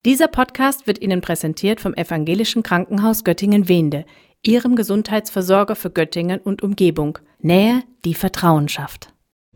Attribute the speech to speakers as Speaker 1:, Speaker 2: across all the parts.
Speaker 1: Dieser Podcast wird Ihnen präsentiert vom Evangelischen Krankenhaus Göttingen-Wehnde, Ihrem Gesundheitsversorger für Göttingen und Umgebung. Nähe, die Vertrauen schafft.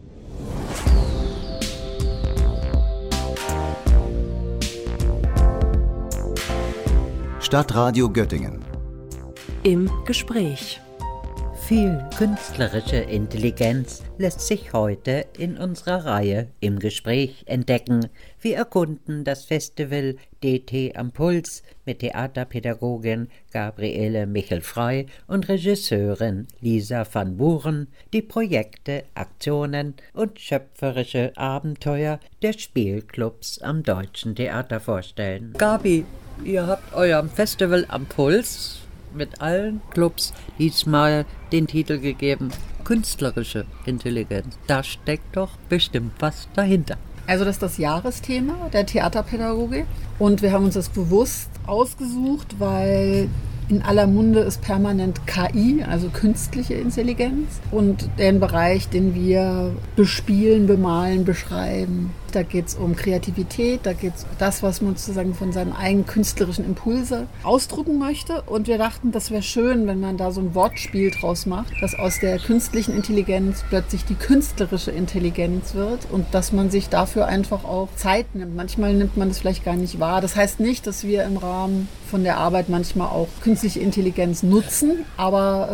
Speaker 2: Stadtradio Göttingen.
Speaker 1: Im Gespräch.
Speaker 3: Viel künstlerische Intelligenz lässt sich heute in unserer Reihe im Gespräch entdecken. Wir erkunden das Festival DT am Puls mit Theaterpädagogin Gabriele Michel-Frey und Regisseurin Lisa van Buren, die Projekte, Aktionen und schöpferische Abenteuer der Spielclubs am Deutschen Theater vorstellen. Gabi, ihr habt eurem Festival am Puls mit allen Clubs diesmal den Titel gegeben, künstlerische Intelligenz. Da steckt doch bestimmt was dahinter.
Speaker 4: Also das ist das Jahresthema der Theaterpädagogik und wir haben uns das bewusst ausgesucht, weil in aller Munde ist permanent KI, also künstliche Intelligenz, und den Bereich, den wir bespielen, bemalen, beschreiben. Da geht es um Kreativität, da geht es um das, was man sozusagen von seinen eigenen künstlerischen Impulse ausdrücken möchte. Und wir dachten, das wäre schön, wenn man da so ein Wortspiel draus macht, dass aus der künstlichen Intelligenz plötzlich die künstlerische Intelligenz wird und dass man sich dafür einfach auch Zeit nimmt. Manchmal nimmt man das vielleicht gar nicht wahr. Das heißt nicht, dass wir im Rahmen von der Arbeit manchmal auch künstliche Intelligenz nutzen, aber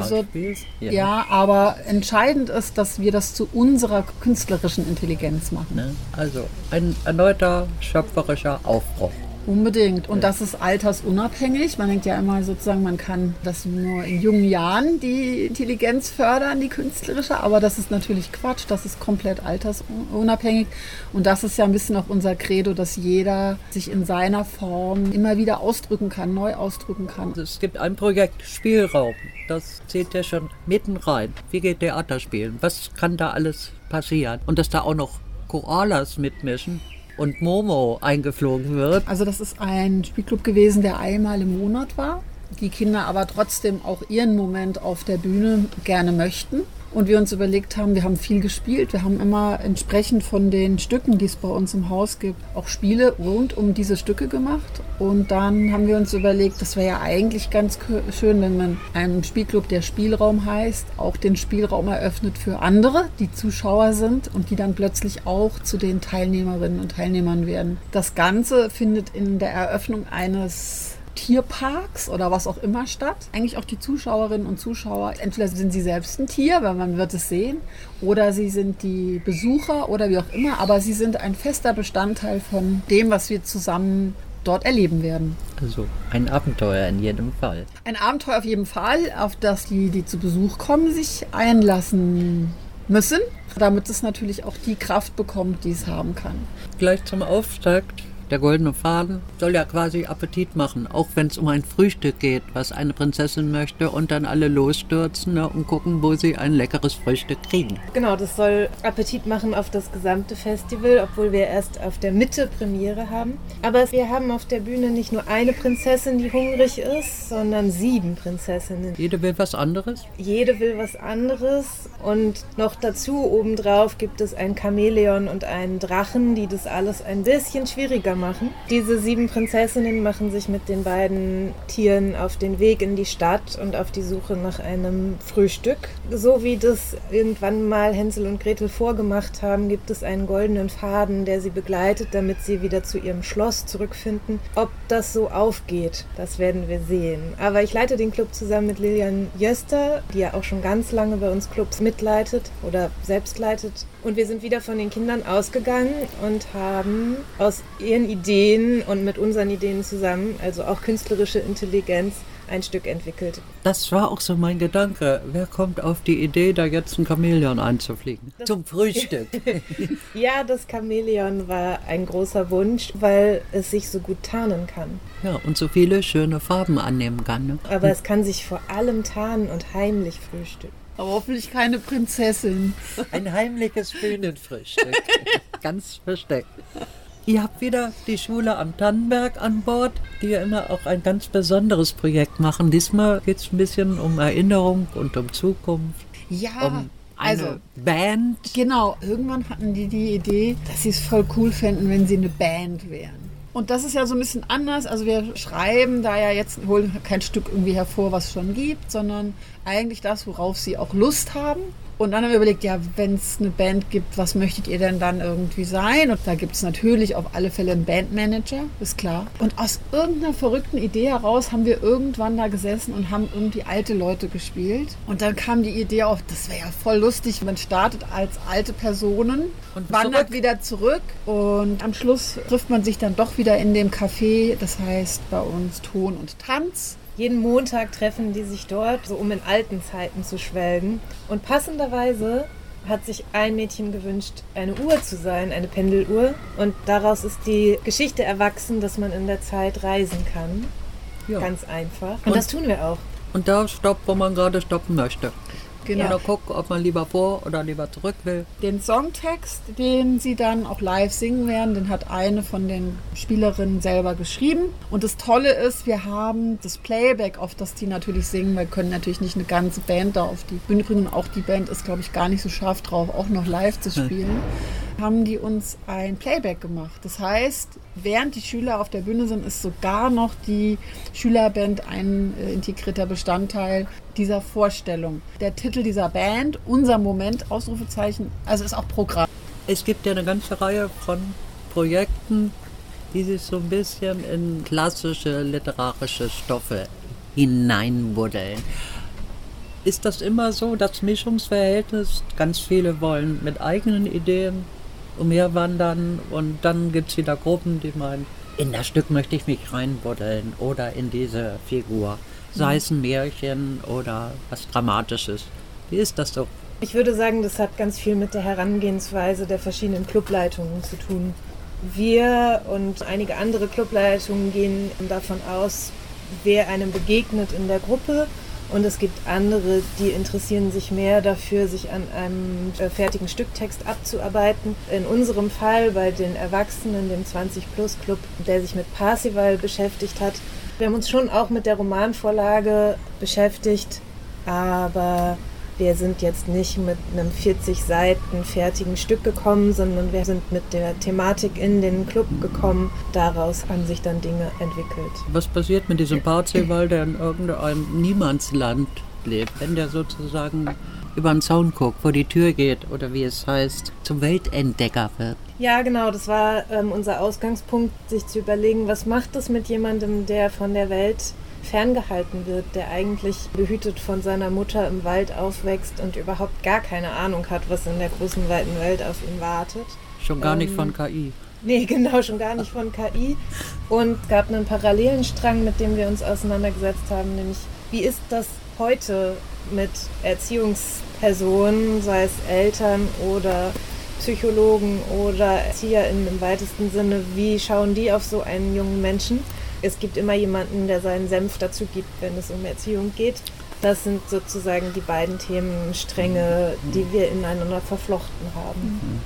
Speaker 4: aber entscheidend ist, dass wir das zu unserer künstlerischen Intelligenz machen.
Speaker 3: Also ein erneuter schöpferischer Aufbruch.
Speaker 4: Unbedingt. Und das ist altersunabhängig. Man denkt ja immer sozusagen, man kann das nur in jungen Jahren die Intelligenz fördern, die künstlerische. Aber das ist natürlich Quatsch. Das ist komplett altersunabhängig. Und das ist ja ein bisschen auch unser Credo, dass jeder sich in seiner Form immer wieder ausdrücken kann, neu ausdrücken kann.
Speaker 3: Es gibt ein Projekt, Spielraum. Das zählt ja schon mitten rein. Wie geht Theater spielen? Was kann da alles passieren? Und dass da auch noch Koalas mitmischen und Momo eingeflogen wird.
Speaker 4: Also das ist ein Spielclub gewesen, der einmal im Monat war. Die Kinder aber trotzdem auch ihren Moment auf der Bühne gerne möchten. Und wir uns überlegt haben, wir haben viel gespielt. Wir haben immer entsprechend von den Stücken, die es bei uns im Haus gibt, auch Spiele rund um diese Stücke gemacht. Und dann haben wir uns überlegt, das wäre ja eigentlich ganz schön, wenn man einem Spielclub, der Spielraum heißt, auch den Spielraum eröffnet für andere, die Zuschauer sind und die dann plötzlich auch zu den Teilnehmerinnen und Teilnehmern werden. Das Ganze findet in der Eröffnung eines Tierparks oder was auch immer statt. Eigentlich auch die Zuschauerinnen und Zuschauer, entweder sind sie selbst ein Tier, weil man wird es sehen, oder sie sind die Besucher oder wie auch immer, aber sie sind ein fester Bestandteil von dem, was wir zusammen dort erleben werden.
Speaker 3: Also ein Abenteuer in jedem Fall.
Speaker 4: Ein Abenteuer auf jeden Fall, auf das die zu Besuch kommen, sich einlassen müssen, damit es natürlich auch die Kraft bekommt, die es haben kann.
Speaker 3: Gleich zum Auftakt. Der goldene Faden soll ja quasi Appetit machen, auch wenn es um ein Frühstück geht, was eine Prinzessin möchte und dann alle losstürzen und gucken, wo sie ein leckeres Frühstück kriegen.
Speaker 5: Genau, das soll Appetit machen auf das gesamte Festival, obwohl wir erst auf der Mitte Premiere haben. Aber wir haben auf der Bühne nicht nur eine Prinzessin, die hungrig ist, sondern 7 Prinzessinnen.
Speaker 3: Jede will was anderes?
Speaker 5: Jede will was anderes und noch dazu obendrauf gibt es ein Chamäleon und einen Drachen, die das alles ein bisschen schwieriger machen. Diese 7 Prinzessinnen machen sich mit den beiden Tieren auf den Weg in die Stadt und auf die Suche nach einem Frühstück. So wie das irgendwann mal Hänsel und Gretel vorgemacht haben, gibt es einen goldenen Faden, der sie begleitet, damit sie wieder zu ihrem Schloss zurückfinden. Ob das so aufgeht, das werden wir sehen. Aber ich leite den Club zusammen mit Lilian Jöster, die ja auch schon ganz lange bei uns Clubs mitleitet oder selbst leitet. Und wir sind wieder von den Kindern ausgegangen und haben aus ihren Ideen und mit unseren Ideen zusammen, also auch künstlerische Intelligenz, ein Stück entwickelt.
Speaker 3: Das war auch so mein Gedanke. Wer kommt auf die Idee, da jetzt ein Chamäleon einzufliegen? Zum Frühstück.
Speaker 5: Ja, das Chamäleon war ein großer Wunsch, weil es sich so gut tarnen kann.
Speaker 3: Ja, und so viele schöne Farben annehmen kann. Ne?
Speaker 5: Aber es kann sich vor allem tarnen und heimlich frühstücken.
Speaker 4: Aber hoffentlich keine Prinzessin.
Speaker 3: Ein heimliches Bühnenfrühstück. Ganz versteckt. Ihr habt wieder die Schule am Tannenberg an Bord, die ja immer auch ein ganz besonderes Projekt machen. Diesmal geht es ein bisschen um Erinnerung und um Zukunft.
Speaker 4: Ja,
Speaker 3: um eine Band.
Speaker 4: Genau, irgendwann hatten die Idee, dass sie es voll cool fänden, wenn sie eine Band wären. Und das ist ja so ein bisschen anders. Also wir schreiben da ja jetzt, holen kein Stück irgendwie hervor, was es schon gibt, sondern eigentlich das, worauf sie auch Lust haben. Und dann haben wir überlegt, ja, wenn es eine Band gibt, was möchtet ihr denn dann irgendwie sein? Und da gibt es natürlich auf alle Fälle einen Bandmanager, ist klar. Und aus irgendeiner verrückten Idee heraus haben wir irgendwann da gesessen und haben irgendwie alte Leute gespielt. Und dann kam die Idee auf, das wäre ja voll lustig, man startet als alte Personen und wandert wieder zurück. Und am Schluss trifft man sich dann doch wieder in dem Café, das heißt bei uns Ton und Tanz.
Speaker 5: Jeden Montag treffen die sich dort, so um in alten Zeiten zu schwelgen. Und passenderweise hat sich ein Mädchen gewünscht, eine Uhr zu sein, eine Pendeluhr. Und daraus ist die Geschichte erwachsen, dass man in der Zeit reisen kann. Ja. Ganz einfach. Und das tun wir auch.
Speaker 2: Und da stoppt, wo man gerade stoppen möchte.
Speaker 4: Genau.
Speaker 2: Oder gucken, ob man lieber vor oder lieber zurück will.
Speaker 4: Den Songtext, den sie dann auch live singen werden, den hat eine von den Spielerinnen selber geschrieben. Und das Tolle ist, wir haben das Playback, auf das die natürlich singen. Wir können natürlich nicht eine ganze Band da auf die Bühne bringen. Und auch die Band ist, glaube ich, gar nicht so scharf drauf, auch noch live zu spielen. Haben die uns ein Playback gemacht. Das heißt, während die Schüler auf der Bühne sind, ist sogar noch die Schülerband ein integrierter Bestandteil dieser Vorstellung. Der Titel dieser Band, Unser Moment, Ausrufezeichen, also ist auch Programm.
Speaker 2: Es gibt ja eine ganze Reihe von Projekten, die sich so ein bisschen in klassische literarische Stoffe hineinbuddeln. Ist das immer so, das Mischungsverhältnis? Ganz viele wollen mit eigenen Ideen umherwandern und dann gibt es wieder Gruppen, die meinen, in das Stück möchte ich mich reinbuddeln oder in diese Figur. Sei es ein Märchen oder was Dramatisches. Wie ist das so?
Speaker 5: Ich würde sagen, das hat ganz viel mit der Herangehensweise der verschiedenen Clubleitungen zu tun. Wir und einige andere Clubleitungen gehen davon aus, wer einem begegnet in der Gruppe. Und es gibt andere, die interessieren sich mehr dafür, sich an einem fertigen Stücktext abzuarbeiten. In unserem Fall bei den Erwachsenen, dem 20-Plus-Club, der sich mit Parsival beschäftigt hat. Wir haben uns schon auch mit der Romanvorlage beschäftigt, aber wir sind jetzt nicht mit einem 40 Seiten fertigen Stück gekommen, sondern wir sind mit der Thematik in den Club gekommen. Daraus haben sich dann Dinge entwickelt.
Speaker 2: Was passiert mit diesem Parzival, der in irgendeinem Niemandsland lebt, wenn der sozusagen über den Zaun guckt, vor die Tür geht oder wie es heißt, zum Weltentdecker wird?
Speaker 5: Ja, genau, das war unser Ausgangspunkt, sich zu überlegen, was macht es mit jemandem, der von der Welt ferngehalten wird, der eigentlich behütet von seiner Mutter im Wald aufwächst und überhaupt gar keine Ahnung hat, was in der großen, weiten Welt auf ihn wartet.
Speaker 2: Schon gar nicht von KI.
Speaker 5: Nee, genau, schon gar nicht von KI. Und es gab einen parallelen Strang, mit dem wir uns auseinandergesetzt haben, nämlich wie ist das heute mit Erziehungspersonen, sei es Eltern oder Psychologen oder ErzieherInnen im weitesten Sinne, wie schauen die auf so einen jungen Menschen? Es gibt immer jemanden, der seinen Senf dazu gibt, wenn es um Erziehung geht. Das sind sozusagen die beiden Themenstränge, die wir ineinander verflochten haben.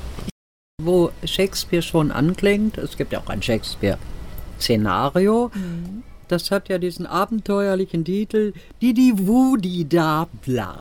Speaker 2: Wo Shakespeare schon anklingt, es gibt ja auch ein Shakespeare-Szenario, das hat ja diesen abenteuerlichen Titel Didi Wudi da bla.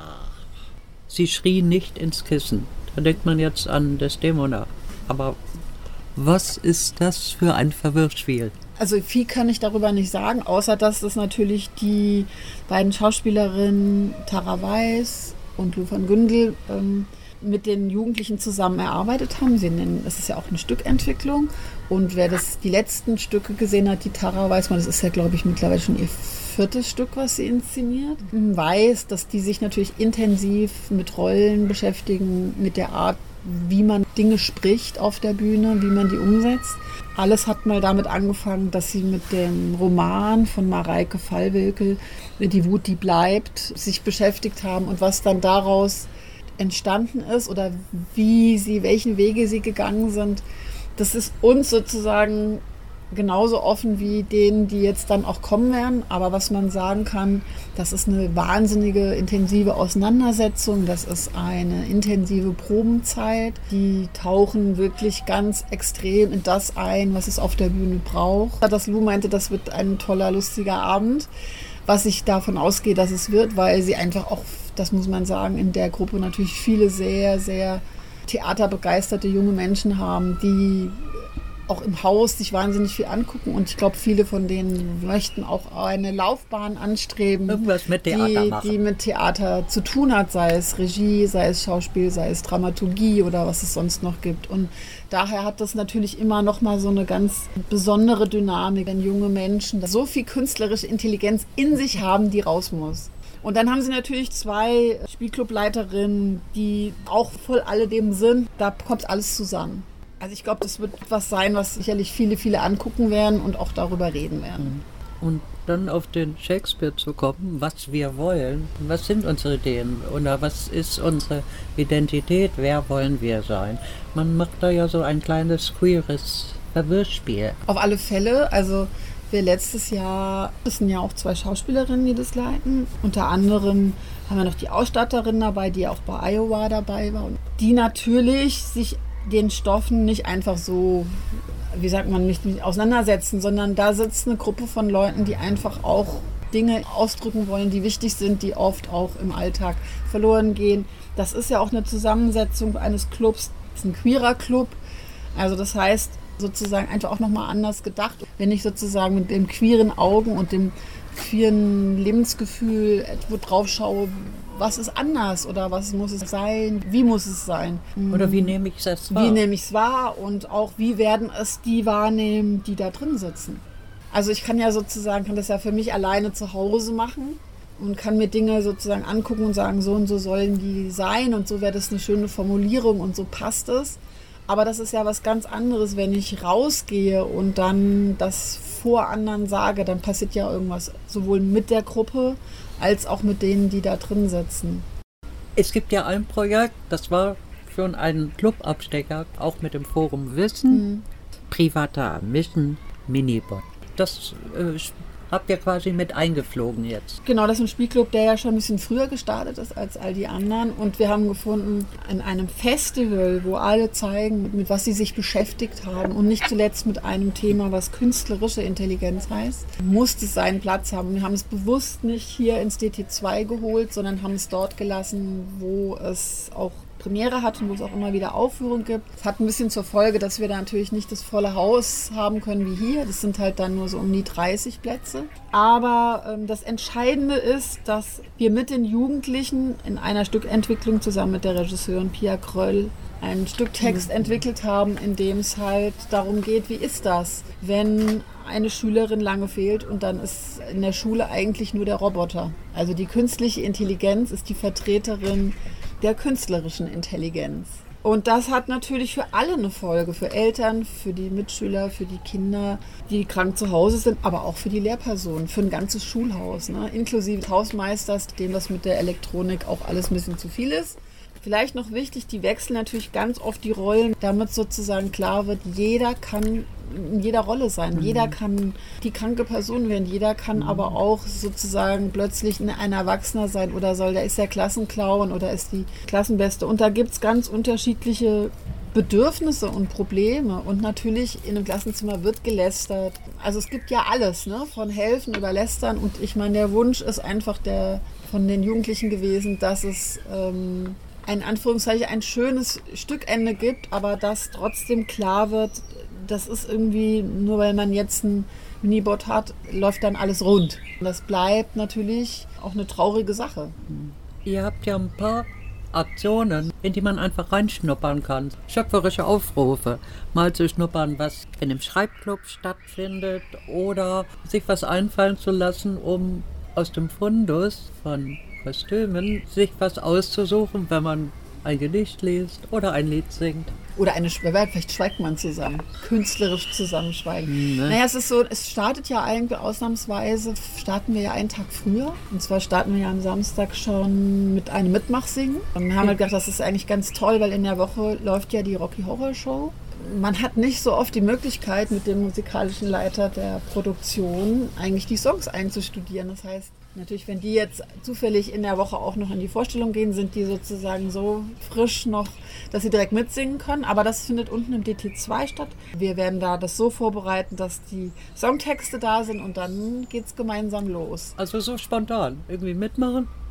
Speaker 2: Sie schrie nicht ins Kissen. Da denkt man jetzt an Desdemona. Aber was ist das für ein Verwirrspiel?
Speaker 4: Also viel kann ich darüber nicht sagen, außer dass das natürlich die beiden Schauspielerinnen Tara Weiß und Lou van Gündel mit den Jugendlichen zusammen erarbeitet haben. Es ist ja auch eine Stückentwicklung. Und wer die letzten Stücke gesehen hat, die Tara Weiß, das ist ja, glaube ich, mittlerweile schon ihr 4. Stück, was sie inszeniert, weiß, dass die sich natürlich intensiv mit Rollen beschäftigen, mit der Art, wie man Dinge spricht auf der Bühne, wie man die umsetzt. Alles hat mal damit angefangen, dass sie mit dem Roman von Mareike Fallwilkel, Die Wut, die bleibt, sich beschäftigt haben und was dann daraus entstanden ist oder welchen Wege sie gegangen sind. Das ist uns sozusagen genauso offen wie denen, die jetzt dann auch kommen werden. Aber was man sagen kann, das ist eine wahnsinnige, intensive Auseinandersetzung. Das ist eine intensive Probenzeit. Die tauchen wirklich ganz extrem in das ein, was es auf der Bühne braucht. Dass Lou meinte, das wird ein toller, lustiger Abend. Was ich davon ausgehe, dass es wird, weil sie einfach auch, das muss man sagen, in der Gruppe natürlich viele sehr, sehr theaterbegeisterte junge Menschen haben, die auch im Haus sich wahnsinnig viel angucken und ich glaube, viele von denen möchten auch eine Laufbahn anstreben.
Speaker 2: Irgendwas mit Theater machen.
Speaker 4: Die mit Theater zu tun hat, sei es Regie, sei es Schauspiel, sei es Dramaturgie oder was es sonst noch gibt. Und daher hat das natürlich immer noch mal so eine ganz besondere Dynamik, wenn junge Menschen so viel künstlerische Intelligenz in sich haben, die raus muss. Und dann haben sie natürlich 2 Spielclubleiterinnen, die auch voll alledem sind. Da kommt alles zusammen. Also ich glaube, das wird etwas sein, was sicherlich viele, viele angucken werden und auch darüber reden werden.
Speaker 2: Und dann auf den Shakespeare zu kommen, was wir wollen, was sind unsere Ideen oder was ist unsere Identität, wer wollen wir sein. Man macht da ja so ein kleines queeres Verwirrspiel.
Speaker 4: Auf alle Fälle, also wir letztes Jahr, das sind ja auch 2 Schauspielerinnen, die das leiten. Unter anderem haben wir noch die Ausstatterin dabei, die auch bei Iowa dabei war. Und die natürlich sich den Stoffen nicht einfach so, wie sagt man, nicht auseinandersetzen, sondern da sitzt eine Gruppe von Leuten, die einfach auch Dinge ausdrücken wollen, die wichtig sind, die oft auch im Alltag verloren gehen. Das ist ja auch eine Zusammensetzung eines Clubs, das ist ein queerer Club. Also das heißt, sozusagen einfach auch nochmal anders gedacht. Wenn ich sozusagen mit dem queeren Augen und dem queeren Lebensgefühl wo drauf schaue, was ist anders oder was muss es sein, wie muss es sein.
Speaker 2: Oder wie nehme ich es wahr?
Speaker 4: Wie nehme ich es wahr und auch wie werden es die wahrnehmen, die da drin sitzen. Also ich kann das ja für mich alleine zu Hause machen und kann mir Dinge sozusagen angucken und sagen, so und so sollen die sein und so wäre das eine schöne Formulierung und so passt es. Aber das ist ja was ganz anderes, wenn ich rausgehe und dann das vor anderen sage, dann passiert ja irgendwas, sowohl mit der Gruppe als auch mit denen, die da drin sitzen.
Speaker 2: Es gibt ja ein Projekt, das war schon ein Clubabstecker, auch mit dem Forum Wissen, privater Mission Minibot. Das habt ihr quasi mit eingeflogen jetzt.
Speaker 4: Genau, das ist ein Spielclub, der ja schon ein bisschen früher gestartet ist als all die anderen. Und wir haben gefunden, in einem Festival, wo alle zeigen, mit was sie sich beschäftigt haben und nicht zuletzt mit einem Thema, was künstlerische Intelligenz heißt, muss es seinen Platz haben. Wir haben es bewusst nicht hier ins DT2 geholt, sondern haben es dort gelassen, wo es auch Premiere hat und wo es auch immer wieder Aufführungen gibt. Es hat ein bisschen zur Folge, dass wir da natürlich nicht das volle Haus haben können wie hier. Das sind halt dann nur so um die 30 Plätze. Aber das Entscheidende ist, dass wir mit den Jugendlichen in einer Stückentwicklung zusammen mit der Regisseurin Pia Kröll ein Stück Text entwickelt haben, in dem es halt darum geht, wie ist das, wenn eine Schülerin lange fehlt und dann ist in der Schule eigentlich nur der Roboter. Also die künstliche Intelligenz ist die Vertreterin der künstlerischen Intelligenz. Und das hat natürlich für alle eine Folge, für Eltern, für die Mitschüler, für die Kinder, die krank zu Hause sind, aber auch für die Lehrpersonen, für ein ganzes Schulhaus, ne? Inklusive Hausmeisters, dem das mit der Elektronik auch alles ein bisschen zu viel ist. Vielleicht noch wichtig, die wechseln natürlich ganz oft die Rollen, damit sozusagen klar wird, jeder kann in jeder Rolle sein. Jeder kann die kranke Person werden, jeder kann aber auch sozusagen plötzlich ein Erwachsener sein oder der ist der Klassenclown oder ist die Klassenbeste. Und da gibt es ganz unterschiedliche Bedürfnisse und Probleme. Und natürlich in einem Klassenzimmer wird gelästert. Also es gibt ja alles, ne? Von Helfen über Lästern. Und ich meine, der Wunsch ist einfach von den Jugendlichen gewesen, dass es in Anführungszeichen ein schönes Stückende gibt, aber dass trotzdem klar wird, das ist irgendwie, nur weil man jetzt einen Minibot hat, läuft dann alles rund. Und das bleibt natürlich auch eine traurige Sache.
Speaker 2: Ihr habt ja ein paar Aktionen, in die man einfach reinschnuppern kann. Schöpferische Aufrufe, mal zu schnuppern, was in einem Schreibclub stattfindet oder sich was einfallen zu lassen, um aus dem Fundus von Kostümen sich was auszusuchen, wenn man ein Gedicht liest oder ein Lied singt.
Speaker 4: Oder vielleicht schweigt man zusammen, künstlerisch zusammenschweigen.
Speaker 2: Ne?
Speaker 4: Naja, es ist so, es startet ja eigentlich ausnahmsweise, starten wir ja einen Tag früher. Und zwar starten wir ja am Samstag schon mit einem Mitmachsingen. Und wir haben halt gedacht, das ist eigentlich ganz toll, weil in der Woche läuft ja die Rocky Horror Show. Man hat nicht so oft die Möglichkeit, mit dem musikalischen Leiter der Produktion eigentlich die Songs einzustudieren. Das heißt, natürlich, wenn die jetzt zufällig in der Woche auch noch in die Vorstellung gehen, sind die sozusagen so frisch noch, dass sie direkt mitsingen können. Aber das findet unten im DT2 statt. Wir werden da das so vorbereiten, dass die Songtexte da sind und dann geht's gemeinsam los.
Speaker 2: Also so spontan, irgendwie mitmachen?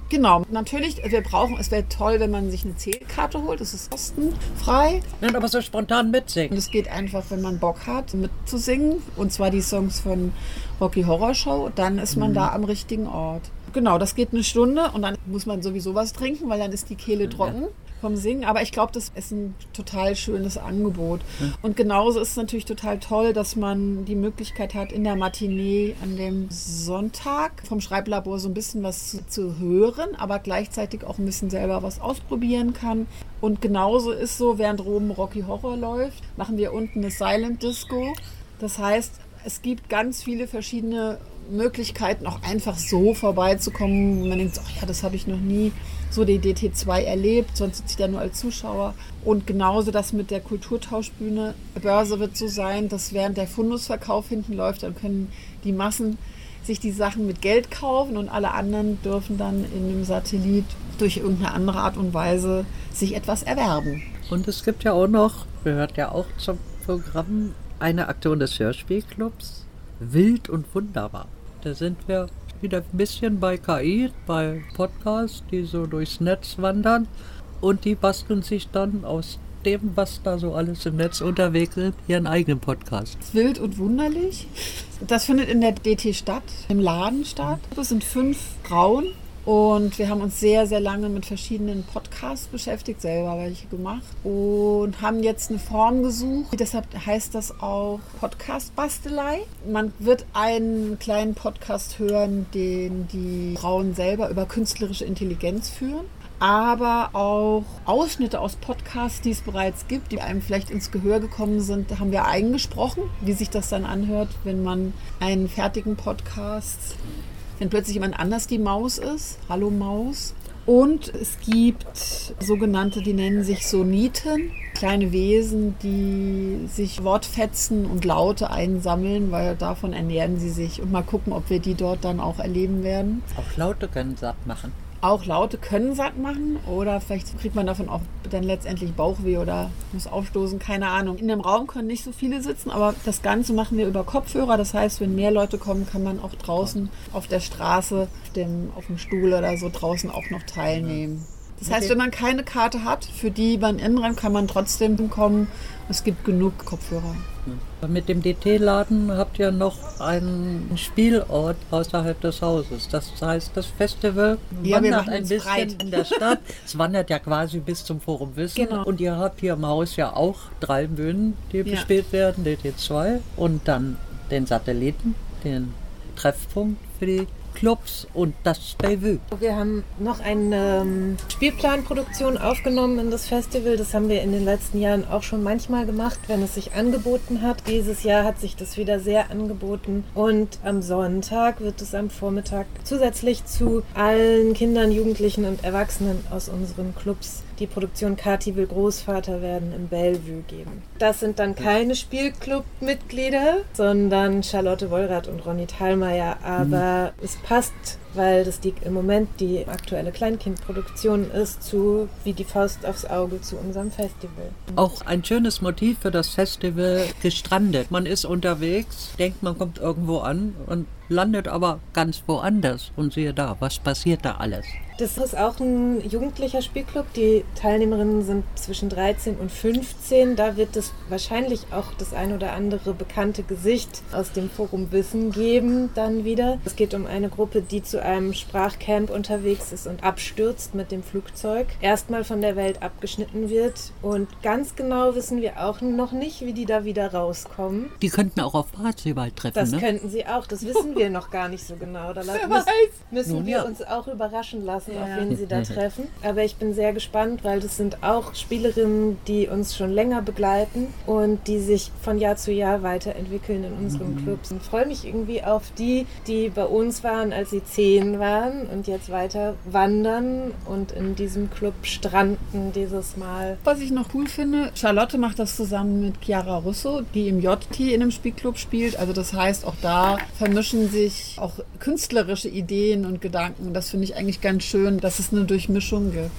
Speaker 4: Genau, natürlich, es wäre toll, wenn man sich eine Zählkarte holt, das ist kostenfrei.
Speaker 2: Nein, aber so spontan mitsingen.
Speaker 4: Und es geht einfach, wenn man Bock hat, mitzusingen, und zwar die Songs von Rocky Horror Show, dann ist man da am richtigen Ort. Genau, das geht eine Stunde und dann muss man sowieso was trinken, weil dann ist die Kehle trocken vom Singen. Aber ich glaube, das ist ein total schönes Angebot. Und genauso ist es natürlich total toll, dass man die Möglichkeit hat, in der Matinee an dem Sonntag vom Schreiblabor so ein bisschen was zu hören, aber gleichzeitig auch ein bisschen selber was ausprobieren kann. Und genauso ist so, während oben Rocky Horror läuft, machen wir unten eine Silent Disco. Das heißt, es gibt ganz viele verschiedene Möglichkeiten, auch einfach so vorbeizukommen, wo man denkt, ach ja, das habe ich noch nie so die DT2 erlebt, sonst sitze ich da nur als Zuschauer. Und genauso das mit der Kulturtauschbühne. Börse wird so sein, dass während der Fundusverkauf hinten läuft, dann können die Massen sich die Sachen mit Geld kaufen und alle anderen dürfen dann in dem Satellit durch irgendeine andere Art und Weise sich etwas erwerben.
Speaker 2: Und es gibt ja auch noch, gehört ja auch zum Programm, eine Aktion des Hörspielclubs, Wild und Wunderbar. Da sind wir wieder ein bisschen bei KI, bei Podcasts, die so durchs Netz wandern und die basteln sich dann aus dem, was da so alles im Netz unterwegs ist, ihren eigenen Podcast.
Speaker 4: Wild und wunderlich. Das findet in der DT statt, im Laden statt. Es sind 5 Frauen und wir haben uns sehr, sehr lange mit verschiedenen Podcasts beschäftigt, selber welche gemacht und haben jetzt eine Form gesucht. Deshalb heißt das auch Podcast-Bastelei. Man wird einen kleinen Podcast hören, den die Frauen selber über künstlerische Intelligenz führen, aber auch Ausschnitte aus Podcasts, die es bereits gibt, die einem vielleicht ins Gehör gekommen sind, da haben wir eingesprochen, wie sich das dann anhört, wenn man einen fertigen Podcast, wenn plötzlich jemand anders die Maus ist. Hallo Maus. Und es gibt sogenannte, die nennen sich Soniten, kleine Wesen, die sich Wortfetzen und Laute einsammeln, weil davon ernähren sie sich. Und mal gucken, ob wir die dort dann auch erleben werden.
Speaker 2: Auch Laute können satt machen.
Speaker 4: Auch Laute können satt machen oder vielleicht kriegt man davon auch dann letztendlich Bauchweh oder muss aufstoßen, keine Ahnung. In dem Raum können nicht so viele sitzen, aber das Ganze machen wir über Kopfhörer. Das heißt, wenn mehr Leute kommen, kann man auch draußen auf der Straße, auf dem Stuhl oder so draußen auch noch teilnehmen. Das heißt, wenn man keine Karte hat, für die beim Innenraum kann man trotzdem kommen. Es gibt genug Kopfhörer.
Speaker 2: Mit dem DT-Laden habt ihr noch einen Spielort außerhalb des Hauses. Das heißt, das Festival wandert ein bisschen breit in der Stadt. Es wandert ja quasi bis zum Forum Wissen. Genau. Und ihr habt hier im Haus ja auch 3 Bühnen, die bespielt werden. DT2 und dann den Satelliten, den Treffpunkt für die Clubs und das Bellevue.
Speaker 5: Wir haben noch eine Spielplanproduktion aufgenommen in das Festival. Das haben wir in den letzten Jahren auch schon manchmal gemacht, wenn es sich angeboten hat. Dieses Jahr hat sich das wieder sehr angeboten. Und am Sonntag wird es am Vormittag zusätzlich zu allen Kindern, Jugendlichen und Erwachsenen aus unseren Clubs die Produktion Kathi will Großvater werden im Bellevue geben. Das sind dann keine Spielclub-Mitglieder, sondern Charlotte Wollrath und Ronny Thalmeier. Aber es passt, weil das im Moment die aktuelle Kleinkindproduktion ist, wie die Faust aufs Auge zu unserem Festival.
Speaker 2: Auch ein schönes Motiv für das Festival, gestrandet. Man ist unterwegs, denkt, man kommt irgendwo an und landet aber ganz woanders. Und siehe da, was passiert da alles?
Speaker 5: Das ist auch ein jugendlicher Spielclub. Die Teilnehmerinnen sind zwischen 13 und 15. Da wird es wahrscheinlich auch das ein oder andere bekannte Gesicht aus dem Forum Wissen geben dann wieder. Es geht um eine Gruppe, die zu einem Sprachcamp unterwegs ist und abstürzt mit dem Flugzeug. Erstmal von der Welt abgeschnitten wird. Und ganz genau wissen wir auch noch nicht, wie die da wieder rauskommen.
Speaker 2: Die könnten auch auf Parzival treffen,
Speaker 5: das könnten sie auch. Das wissen wir noch gar nicht so genau. Da müssen wir uns auch überraschen lassen, auf wen sie da treffen. Aber ich bin sehr gespannt, weil das sind auch Spielerinnen, die uns schon länger begleiten und die sich von Jahr zu Jahr weiterentwickeln in unseren Clubs. Ich freue mich irgendwie auf die bei uns waren, als sie 10 waren und jetzt weiter wandern und in diesem Club stranden dieses Mal.
Speaker 4: Was ich noch cool finde, Charlotte macht das zusammen mit Chiara Russo, die im JT in einem Spielclub spielt. Also das heißt, auch da vermischen sich auch künstlerische Ideen und Gedanken. Das finde ich eigentlich ganz schön, dass es eine Durchmischung gibt.
Speaker 2: Ja.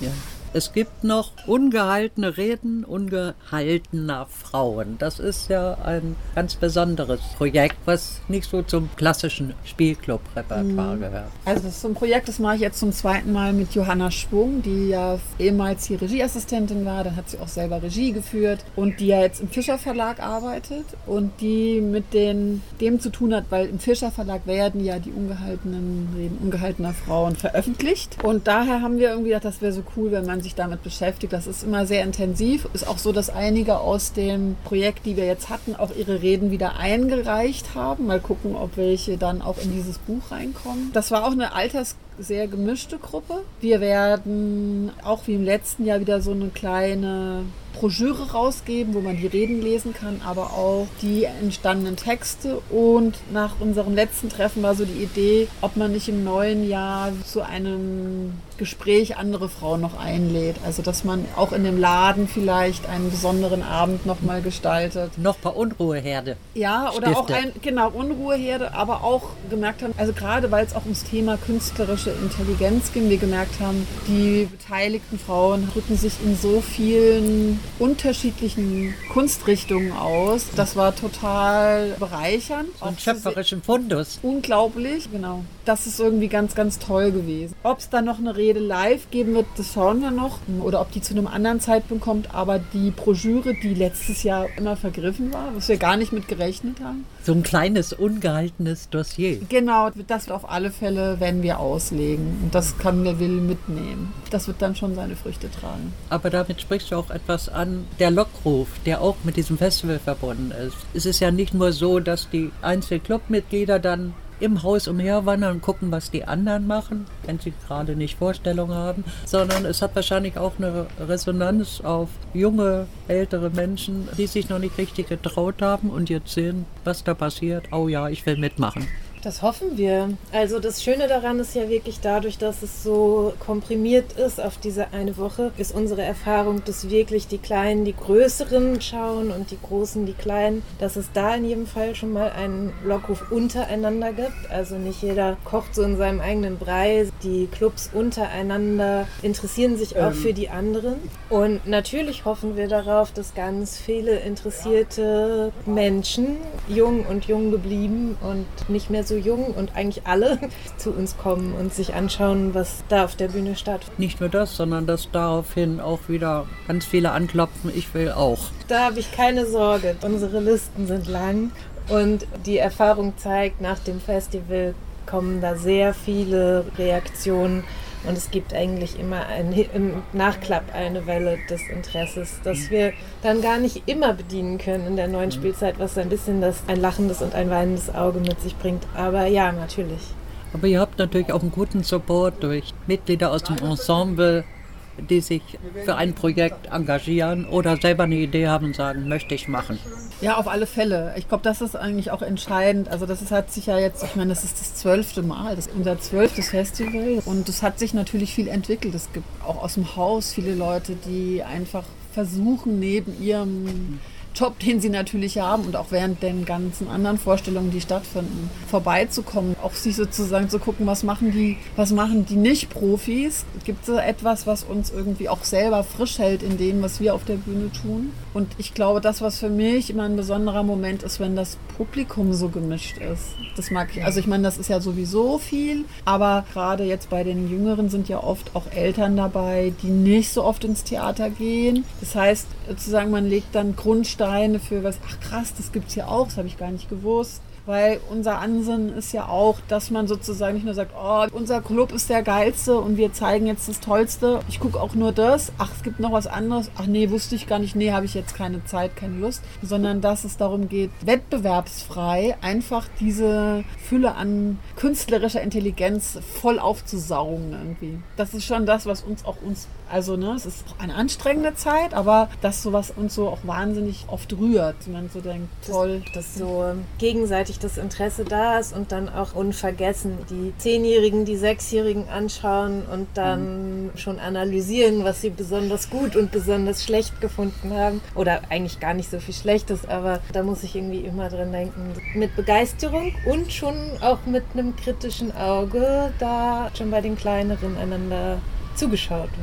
Speaker 2: Es gibt noch ungehaltene Reden ungehaltener Frauen. Das ist ja ein ganz besonderes Projekt, was nicht so zum klassischen Spielclub-Repertoire gehört.
Speaker 4: Also das ist so ein Projekt, das mache ich jetzt zum zweiten Mal mit Johanna Schwung, die ja ehemals hier Regieassistentin war, dann hat sie auch selber Regie geführt und die ja jetzt im Fischer Verlag arbeitet und die mit dem zu tun hat, weil im Fischer Verlag werden ja die ungehaltenen Reden ungehaltener Frauen veröffentlicht. Und daher haben wir irgendwie gedacht, das wäre so cool, wenn man sich damit beschäftigt. Das ist immer sehr intensiv. Ist auch so, dass einige aus dem Projekt, die wir jetzt hatten, auch ihre Reden wieder eingereicht haben. Mal gucken, ob welche dann auch in dieses Buch reinkommen. Das war auch eine sehr gemischte Gruppe. Wir werden auch wie im letzten Jahr wieder so eine kleine Broschüre rausgeben, wo man die Reden lesen kann, aber auch die entstandenen Texte. Und nach unserem letzten Treffen war so die Idee, ob man nicht im neuen Jahr zu einem Gespräch andere Frauen noch einlädt. Also dass man auch in dem Laden vielleicht einen besonderen Abend nochmal gestaltet.
Speaker 2: Noch ein paar Unruheherde.
Speaker 4: Ja, oder auch Unruheherde, aber auch gemerkt haben, also gerade weil es auch ums Thema künstlerische Intelligenz ging, wir gemerkt haben, die beteiligten Frauen drücken sich in so vielen unterschiedlichen Kunstrichtungen aus. Das war total bereichernd.
Speaker 2: Und schöpferischen Fundus.
Speaker 4: Unglaublich, genau. Das ist irgendwie ganz, ganz toll gewesen. Ob es da noch eine Rede live geben wird, das schauen wir noch. Oder ob die zu einem anderen Zeitpunkt kommt. Aber die Broschüre, die letztes Jahr immer vergriffen war, was wir gar nicht mit gerechnet haben.
Speaker 2: So ein kleines, ungehaltenes Dossier.
Speaker 4: Genau, das auf alle Fälle werden wir auslegen. Und das kann wer will mitnehmen. Das wird dann schon seine Früchte tragen.
Speaker 2: Aber damit sprichst du auch etwas an, der Lockruf, der auch mit diesem Festival verbunden ist. Es ist ja nicht nur so, dass die Einzelclubmitglieder dann im Haus umherwandern und gucken, was die anderen machen, wenn sie gerade nicht Vorstellungen haben, sondern es hat wahrscheinlich auch eine Resonanz auf junge, ältere Menschen, die sich noch nicht richtig getraut haben und jetzt sehen, was da passiert. Oh ja, ich will mitmachen.
Speaker 5: Das hoffen wir. Also das Schöne daran ist ja wirklich dadurch, dass es so komprimiert ist auf diese eine Woche, ist unsere Erfahrung, dass wirklich die Kleinen die Größeren schauen und die Großen die Kleinen, dass es da in jedem Fall schon mal einen Lockruf untereinander gibt. Also nicht jeder kocht so in seinem eigenen Brei. Die Clubs untereinander interessieren sich auch für die anderen. Und natürlich hoffen wir darauf, dass ganz viele interessierte Menschen, jung und jung geblieben und nicht mehr so jung und eigentlich alle zu uns kommen und sich anschauen, was da auf der Bühne stattfindet.
Speaker 2: Nicht nur das, sondern dass daraufhin auch wieder ganz viele anklopfen, ich will auch.
Speaker 5: Da habe ich keine Sorge. Unsere Listen sind lang und die Erfahrung zeigt, nach dem Festival kommen da sehr viele Reaktionen. Und es gibt eigentlich immer im Nachklapp eine Welle des Interesses, das wir dann gar nicht immer bedienen können in der neuen Spielzeit, was ein bisschen ein lachendes und ein weinendes Auge mit sich bringt. Aber ja, natürlich.
Speaker 2: Aber ihr habt natürlich auch einen guten Support durch Mitglieder aus dem Ensemble, die sich für ein Projekt engagieren oder selber eine Idee haben und sagen, möchte ich machen.
Speaker 4: Ja, auf alle Fälle. Ich glaube, das ist eigentlich auch entscheidend. Also hat sich ja jetzt, ich meine, das ist das 12. Mal, das ist unser 12. Festival und es hat sich natürlich viel entwickelt. Es gibt auch aus dem Haus viele Leute, die einfach versuchen, neben ihrem Job, den sie natürlich haben und auch während den ganzen anderen Vorstellungen, die stattfinden, vorbeizukommen. Auch sich sozusagen zu gucken, was machen die Nicht-Profis? Gibt es etwas, was uns irgendwie auch selber frisch hält in dem, was wir auf der Bühne tun? Und ich glaube, das, was für mich immer ein besonderer Moment ist, wenn das Publikum so gemischt ist. Das mag ich. Also ich meine, das ist ja sowieso viel, aber gerade jetzt bei den Jüngeren sind ja oft auch Eltern dabei, die nicht so oft ins Theater gehen. Das heißt, sozusagen, man legt dann Grundsteine für was, ach krass, das gibt's hier auch, das habe ich gar nicht gewusst. Weil unser Ansinnen ist ja auch, dass man sozusagen nicht nur sagt, oh, unser Club ist der geilste und wir zeigen jetzt das Tollste. Ich gucke auch nur das. Ach, es gibt noch was anderes. Ach nee, wusste ich gar nicht. Nee, habe ich jetzt keine Zeit, keine Lust. Sondern dass es darum geht, wettbewerbsfrei einfach diese Fülle an künstlerischer Intelligenz voll aufzusaugen irgendwie. Das ist schon das, was also es ist auch eine anstrengende Zeit, aber das sowas uns so auch wahnsinnig oft rührt. Man so denkt, toll.
Speaker 5: Dass so gegenseitig das Interesse da ist und dann auch unvergessen die 10-Jährigen, die 6-Jährigen anschauen und dann schon analysieren, was sie besonders gut und besonders schlecht gefunden haben. Oder eigentlich gar nicht so viel Schlechtes, aber da muss ich irgendwie immer dran denken. Mit Begeisterung und schon auch mit einem kritischen Auge, da schon bei den Kleineren einander zugeschaut wird.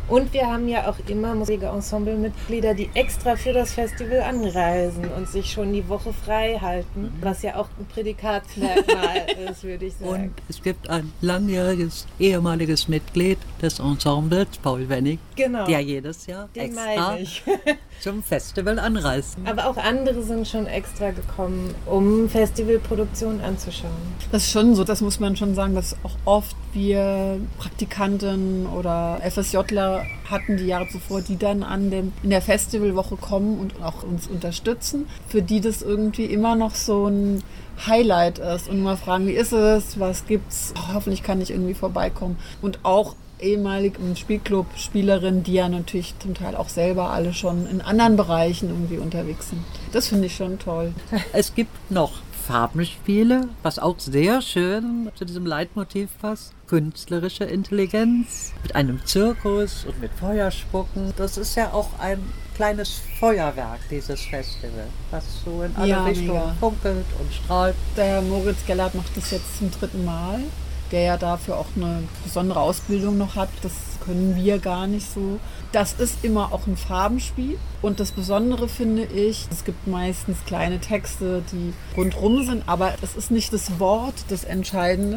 Speaker 5: Und wir haben ja auch immer Musikensemble-Mitglieder, die extra für das Festival anreisen und sich schon die Woche frei halten, was ja auch ein Prädikatsmerkmal ist, würde ich sagen.
Speaker 2: Und es gibt ein langjähriges, ehemaliges Mitglied des Ensembles, Paul Wennig,
Speaker 5: Genau.
Speaker 2: der jedes Jahr
Speaker 5: Den
Speaker 2: extra
Speaker 5: meine ich.
Speaker 2: zum Festival anreist.
Speaker 5: Aber auch andere sind schon extra gekommen, um Festivalproduktionen anzuschauen.
Speaker 4: Das ist schon so, das muss man schon sagen, dass auch oft wir Praktikanten oder FSJler hatten die Jahre zuvor, die dann in der Festivalwoche kommen und auch uns unterstützen, für die das irgendwie immer noch so ein Highlight ist und mal fragen, wie ist es, was gibt's, hoffentlich kann ich irgendwie vorbeikommen. Und auch ehemalige Spielclub-Spielerinnen, die ja natürlich zum Teil auch selber alle schon in anderen Bereichen irgendwie unterwegs sind. Das finde ich schon toll.
Speaker 2: Es gibt noch Farbenspiele, was auch sehr schön zu diesem Leitmotiv passt. Künstlerische Intelligenz mit einem Zirkus und mit Feuerspucken. Das ist ja auch ein kleines Feuerwerk, dieses Festival, was so in alle Richtungen
Speaker 4: mega
Speaker 2: funkelt und strahlt.
Speaker 4: Der Moritz Gellert macht das jetzt zum 3. Mal, der ja dafür auch eine besondere Ausbildung noch hat. Das können wir gar nicht so. Das ist immer auch ein Farbenspiel. Und das Besondere finde ich, es gibt meistens kleine Texte, die rundrum sind, aber es ist nicht das Wort das Entscheidende,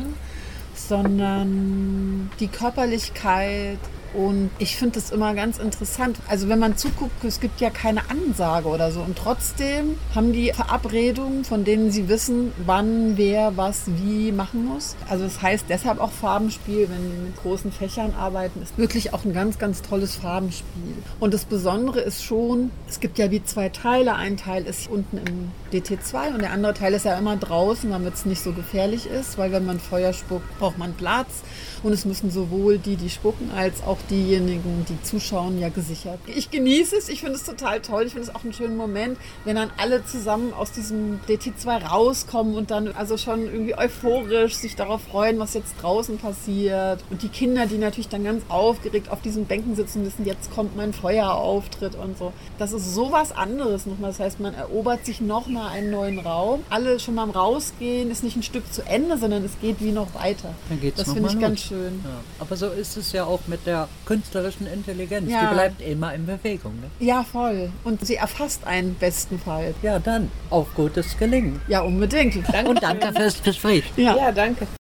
Speaker 4: sondern die Körperlichkeit. Und ich finde das immer ganz interessant. Also wenn man zuguckt, es gibt ja keine Ansage oder so. Und trotzdem haben die Verabredungen, von denen sie wissen, wann, wer, was, wie machen muss. Also das heißt deshalb auch Farbenspiel, wenn die mit großen Fächern arbeiten, ist wirklich auch ein ganz, ganz tolles Farbenspiel. Und das Besondere ist schon, es gibt ja wie 2 Teile. Ein Teil ist unten im DT2 und der andere Teil ist ja immer draußen, damit es nicht so gefährlich ist, weil wenn man Feuer spuckt, braucht man Platz. Und es müssen sowohl die spucken, als auch diejenigen, die zuschauen, ja gesichert. Ich genieße es, ich finde es total toll. Ich finde es auch einen schönen Moment, wenn dann alle zusammen aus diesem DT2 rauskommen und dann also schon irgendwie euphorisch sich darauf freuen, was jetzt draußen passiert. Und die Kinder, die natürlich dann ganz aufgeregt auf diesen Bänken sitzen, wissen, jetzt kommt mein Feuerauftritt und so. Das ist sowas anderes nochmal. Das heißt, man erobert sich nochmal einen neuen Raum. Alle schon beim Rausgehen ist nicht ein Stück zu Ende, sondern es geht wie noch weiter.
Speaker 2: Dann geht's
Speaker 4: das
Speaker 2: noch
Speaker 4: finde ich
Speaker 2: mal
Speaker 4: ganz
Speaker 2: los.
Speaker 4: schön.
Speaker 2: Ja. Aber so ist es ja auch mit der künstlerischen Intelligenz.
Speaker 4: Ja.
Speaker 2: Die bleibt immer in Bewegung. Ne?
Speaker 4: Ja, voll. Und sie erfasst einen bestenfalls.
Speaker 2: Ja, dann auf gutes Gelingen.
Speaker 4: Ja, unbedingt.
Speaker 2: Und danke fürs Gespräch.
Speaker 5: Ja, danke.